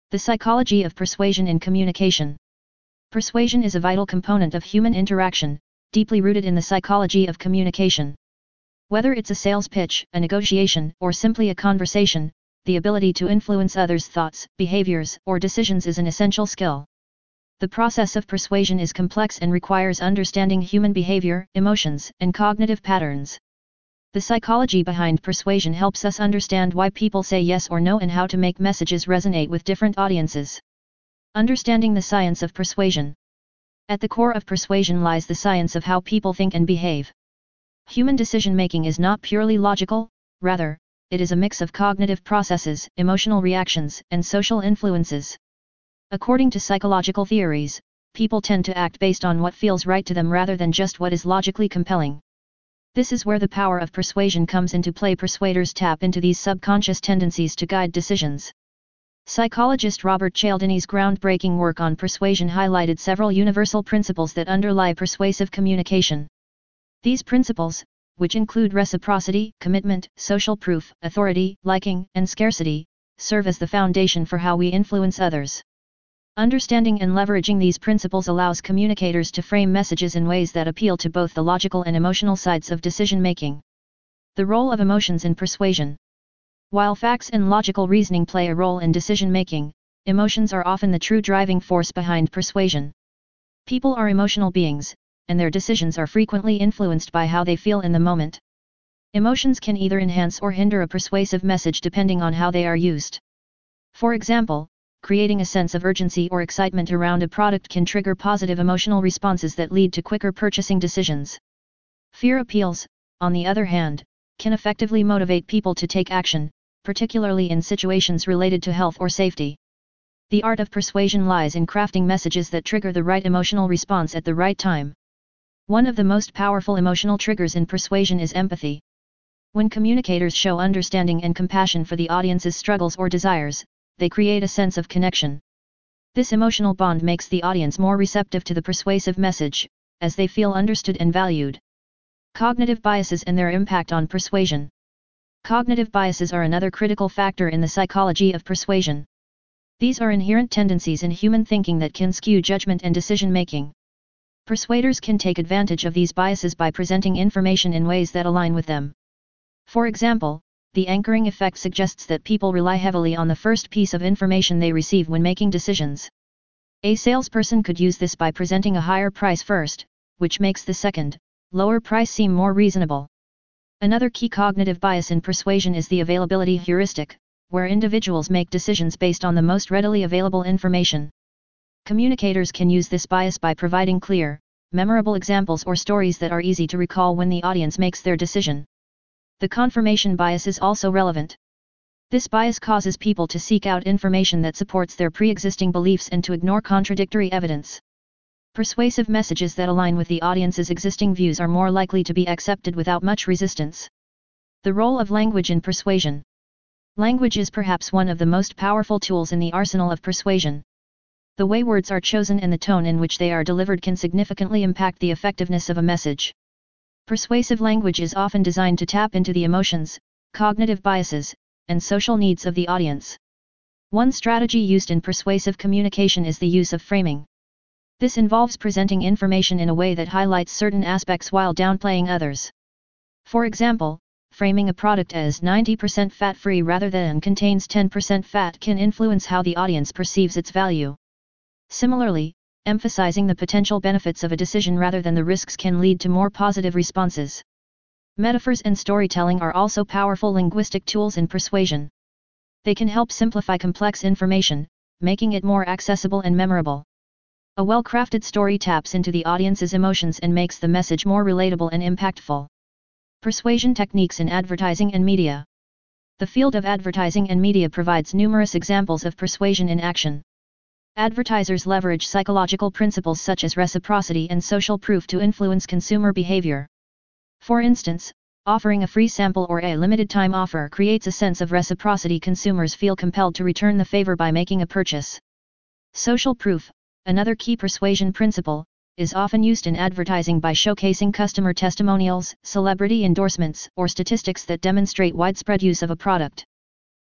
The psychology of persuasion in communication. Persuasion is a vital component of human interaction, deeply rooted in the psychology of communication. Whether it's a sales pitch, a negotiation, or simply a conversation, the ability to influence others' thoughts, behaviors, or decisions is an essential skill. The process of persuasion is complex and requires understanding human behavior, emotions, and cognitive patterns. The psychology behind persuasion helps us understand why people say yes or no and how to make messages resonate with different audiences. Understanding the science of persuasion. At the core of persuasion lies the science of how people think and behave. Human decision-making is not purely logical, rather, it is a mix of cognitive processes, emotional reactions, and social influences. According to psychological theories, people tend to act based on what feels right to them rather than just what is logically compelling. This is where the power of persuasion comes into play. Persuaders tap into these subconscious tendencies to guide decisions. Psychologist Robert Cialdini's groundbreaking work on persuasion highlighted several universal principles that underlie persuasive communication. These principles, which include reciprocity, commitment, social proof, authority, liking, and scarcity, serve as the foundation for how we influence others. Understanding and leveraging these principles allows communicators to frame messages in ways that appeal to both the logical and emotional sides of decision-making. The role of emotions in persuasion. While facts and logical reasoning play a role in decision-making, emotions are often the true driving force behind persuasion. People are emotional beings, and their decisions are frequently influenced by how they feel in the moment. Emotions can either enhance or hinder a persuasive message depending on how they are used. For example, creating a sense of urgency or excitement around a product can trigger positive emotional responses that lead to quicker purchasing decisions. Fear appeals, on the other hand, can effectively motivate people to take action, particularly in situations related to health or safety. The art of persuasion lies in crafting messages that trigger the right emotional response at the right time. One of the most powerful emotional triggers in persuasion is empathy. When communicators show understanding and compassion for the audience's struggles or desires, they create a sense of connection. This emotional bond makes the audience more receptive to the persuasive message, as they feel understood and valued. Cognitive biases and their impact on persuasion. Cognitive biases are another critical factor in the psychology of persuasion. These are inherent tendencies in human thinking that can skew judgment and decision-making. Persuaders can take advantage of these biases by presenting information in ways that align with them. For example, the anchoring effect suggests that people rely heavily on the first piece of information they receive when making decisions. A salesperson could use this by presenting a higher price first, which makes the second, lower price seem more reasonable. Another key cognitive bias in persuasion is the availability heuristic, where individuals make decisions based on the most readily available information. Communicators can use this bias by providing clear, memorable examples or stories that are easy to recall when the audience makes their decision. The confirmation bias is also relevant. This bias causes people to seek out information that supports their pre-existing beliefs and to ignore contradictory evidence. Persuasive messages that align with the audience's existing views are more likely to be accepted without much resistance. The role of language in persuasion. Language is perhaps one of the most powerful tools in the arsenal of persuasion. The way words are chosen and the tone in which they are delivered can significantly impact the effectiveness of a message. Persuasive language is often designed to tap into the emotions, cognitive biases, and social needs of the audience. One strategy used in persuasive communication is the use of framing. This involves presenting information in a way that highlights certain aspects while downplaying others. For example, framing a product as 90% fat-free rather than contains 10% fat can influence how the audience perceives its value. Similarly, emphasizing the potential benefits of a decision rather than the risks can lead to more positive responses. Metaphors and storytelling are also powerful linguistic tools in persuasion. They can help simplify complex information, making it more accessible and memorable. A well-crafted story taps into the audience's emotions and makes the message more relatable and impactful. Persuasion techniques in advertising and media. The field of advertising and media provides numerous examples of persuasion in action. Advertisers leverage psychological principles such as reciprocity and social proof to influence consumer behavior. For instance, offering a free sample or a limited-time offer creates a sense of reciprocity. Consumers feel compelled to return the favor by making a purchase. Social proof, another key persuasion principle, is often used in advertising by showcasing customer testimonials, celebrity endorsements, or statistics that demonstrate widespread use of a product.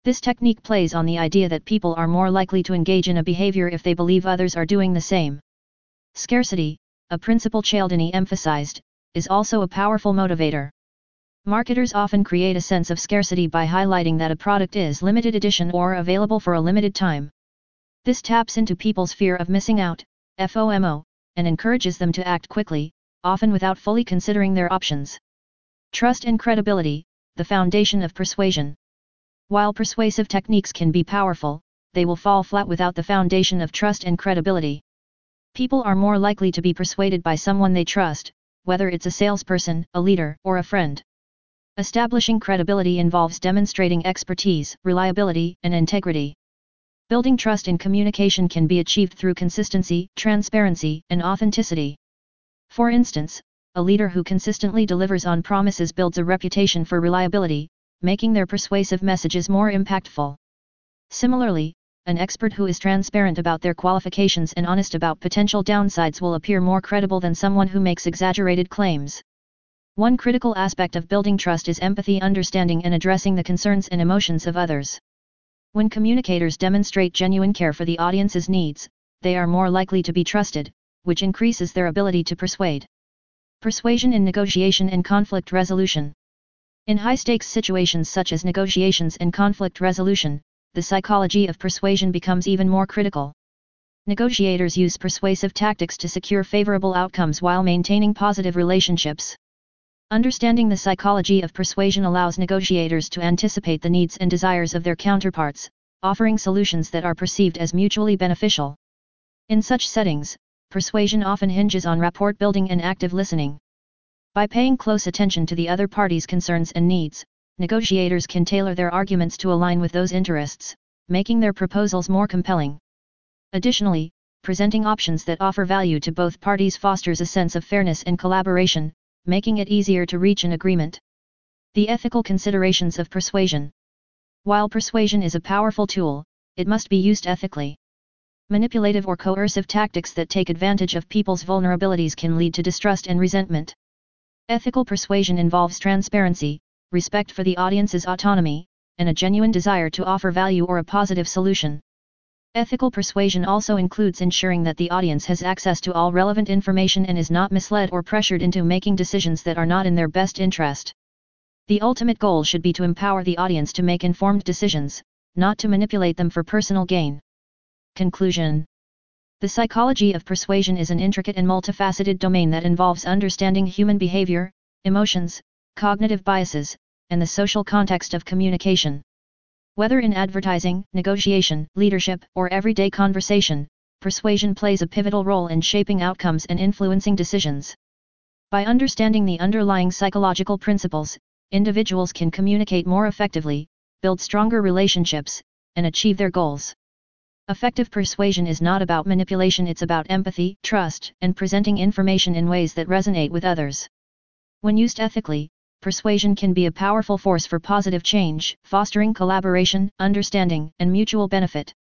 This technique plays on the idea that people are more likely to engage in a behavior if they believe others are doing the same. Scarcity, a principle Cialdini emphasized, is also a powerful motivator. Marketers often create a sense of scarcity by highlighting that a product is limited edition or available for a limited time. This taps into people's fear of missing out, FOMO, and encourages them to act quickly, often without fully considering their options. Trust and credibility, the foundation of persuasion. While persuasive techniques can be powerful, they will fall flat without the foundation of trust and credibility. People are more likely to be persuaded by someone they trust, whether it's a salesperson, a leader, or a friend. Establishing credibility involves demonstrating expertise, reliability, and integrity. Building trust in communication can be achieved through consistency, transparency, and authenticity. For instance, a leader who consistently delivers on promises builds a reputation for reliability, making their persuasive messages more impactful. Similarly, an expert who is transparent about their qualifications and honest about potential downsides will appear more credible than someone who makes exaggerated claims. One critical aspect of building trust is empathy, understanding and addressing the concerns and emotions of others. When communicators demonstrate genuine care for the audience's needs, they are more likely to be trusted, which increases their ability to persuade. Persuasion in negotiation and conflict resolution. In high-stakes situations such as negotiations and conflict resolution, the psychology of persuasion becomes even more critical. Negotiators use persuasive tactics to secure favorable outcomes while maintaining positive relationships. Understanding the psychology of persuasion allows negotiators to anticipate the needs and desires of their counterparts, offering solutions that are perceived as mutually beneficial. In such settings, persuasion often hinges on rapport building and active listening. By paying close attention to the other party's concerns and needs, negotiators can tailor their arguments to align with those interests, making their proposals more compelling. Additionally, presenting options that offer value to both parties fosters a sense of fairness and collaboration, making it easier to reach an agreement. The ethical considerations of persuasion. While persuasion is a powerful tool, it must be used ethically. Manipulative or coercive tactics that take advantage of people's vulnerabilities can lead to distrust and resentment. Ethical persuasion involves transparency, respect for the audience's autonomy, and a genuine desire to offer value or a positive solution. Ethical persuasion also includes ensuring that the audience has access to all relevant information and is not misled or pressured into making decisions that are not in their best interest. The ultimate goal should be to empower the audience to make informed decisions, not to manipulate them for personal gain. Conclusion. The psychology of persuasion is an intricate and multifaceted domain that involves understanding human behavior, emotions, cognitive biases, and the social context of communication. Whether in advertising, negotiation, leadership, or everyday conversation, persuasion plays a pivotal role in shaping outcomes and influencing decisions. By understanding the underlying psychological principles, individuals can communicate more effectively, build stronger relationships, and achieve their goals. Effective persuasion is not about manipulation, it's about empathy, trust, and presenting information in ways that resonate with others. When used ethically, persuasion can be a powerful force for positive change, fostering collaboration, understanding, and mutual benefit.